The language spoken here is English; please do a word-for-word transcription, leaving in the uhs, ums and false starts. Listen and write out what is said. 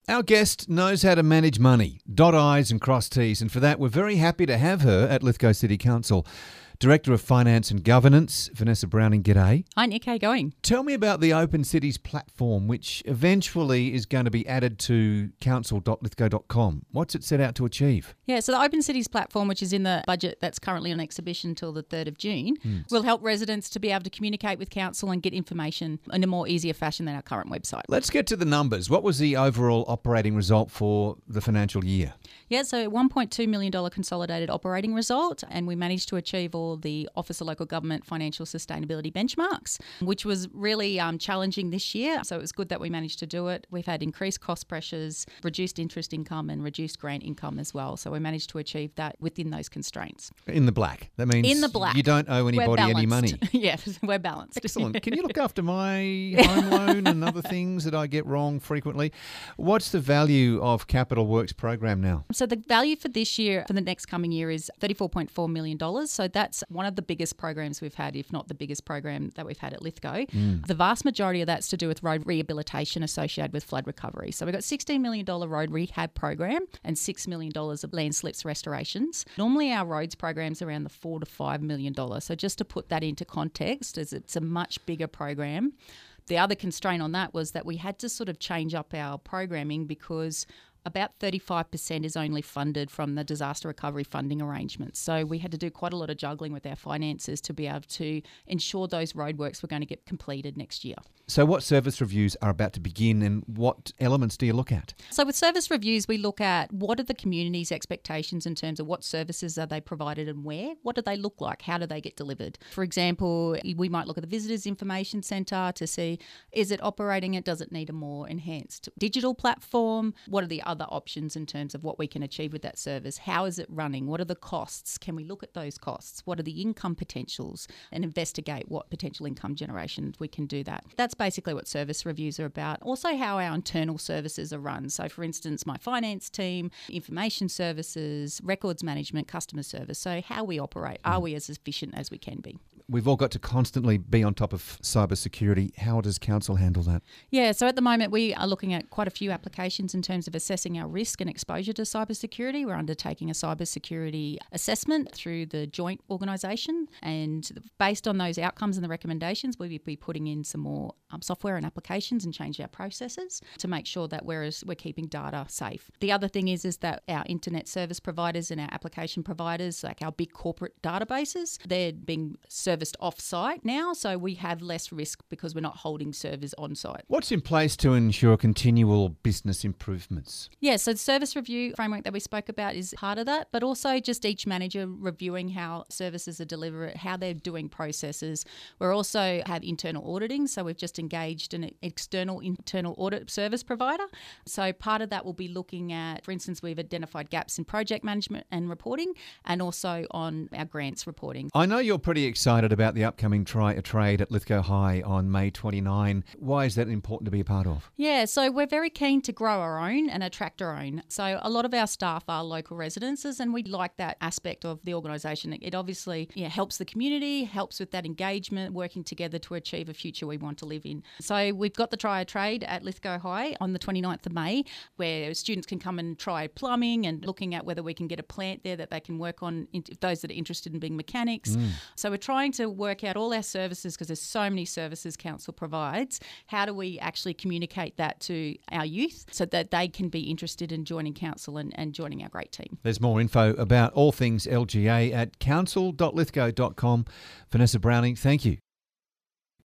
Our guest knows how to manage money, dot I's and cross T's, and for that we're very happy to have her at Lithgow City Council. Director of Finance and Governance, Vanessa Browning, g'day. Hi Nick, how you going? Tell me about the Open Cities platform, which eventually is going to be added to council dot lithgow dot com. What's it set out to achieve? Yeah, so the Open Cities platform, which is in the budget that's currently on exhibition till the third of June, mm. will help residents to be able to communicate with council and get information in a more easier fashion than our current website. Let's get to the numbers. What was the overall operating result for the financial year? Yeah, so one point two million dollars consolidated operating result, and we managed to achieve all the Office of Local Government financial sustainability benchmarks, which was really um, challenging this year. So it was good that we managed to do it. We've had increased cost pressures, reduced interest income and reduced grant income as well. So we managed to achieve that within those constraints. In the black. That means in the black. You don't owe anybody any money. Yeah, we're balanced. Excellent. Can you look after my home loan and other things that I get wrong frequently? What's the value of Capital Works program now? So the value for this year, for the next coming year, is thirty-four point four million dollars. So that's one of the biggest programs we've had, if not the biggest program that we've had at Lithgow. Mm. The vast majority of that's to do with road rehabilitation associated with flood recovery. So we've got sixteen million dollars road rehab program and six million dollars of landslips restorations. Normally our roads program's around the four to five million dollars. So just to put that into context, as it's a much bigger program. The other constraint on that was that we had to sort of change up our programming because about thirty-five percent is only funded from the disaster recovery funding arrangements. So we had to do quite a lot of juggling with our finances to be able to ensure those roadworks were going to get completed next year. So what service reviews are about to begin and what elements do you look at? So with service reviews, we look at what are the community's expectations in terms of what services are they provided and where? What do they look like? How do they get delivered? For example, we might look at the Visitors Information Centre to see, is it operating it? Does it need a more enhanced digital platform? What are the other options in terms of what we can achieve with that service? How is it running? What are the costs? Can we look at those costs? What are the income potentials and investigate what potential income generation we can do that? That's basically what service reviews are about. Also how our internal services are run. So for instance, my finance team, information services, records management, customer service. So how we operate. Are we as efficient as we can be? We've all got to constantly be on top of cybersecurity. How does council handle that? Yeah, so at the moment we are looking at quite a few applications in terms of assessing our risk and exposure to cybersecurity. We're undertaking a cybersecurity assessment through the joint organisation, and based on those outcomes and the recommendations, we'll be putting in some more um, software and applications and change our processes to make sure that we're, we're keeping data safe. The other thing is, is that our internet service providers and our application providers, like our big corporate databases, they're being serviced off-site now, so we have less risk because we're not holding servers on-site. What's in place to ensure continual business improvements? Yeah, so the service review framework that we spoke about is part of that, but also just each manager reviewing how services are delivered, how they're doing processes. We also have internal auditing, so we've just engaged an external internal audit service provider. So part of that will be looking at, for instance, we've identified gaps in project management and reporting, and also on our grants reporting. I know you're pretty excited about the upcoming Try a Trade at Lithgow High on May twenty-ninth. Why is that important to be a part of? Yeah, so we're very keen to grow our own and attract our own. So a lot of our staff are local residences, and we like that aspect of the organisation. It obviously yeah, helps the community, helps with that engagement, working together to achieve a future we want to live in. So we've got the Try a Trade at Lithgow High on the twenty-ninth of May, where students can come and try plumbing and looking at whether we can get a plant there that they can work on, those that are interested in being mechanics. Mm. So we're trying to work out all our services, because there's so many services council provides. How do we actually communicate that to our youth so that they can be interested in joining council and, and joining our great team? There's more info about all things L G A at council dot lithgow dot com. Vanessa Browning, thank you.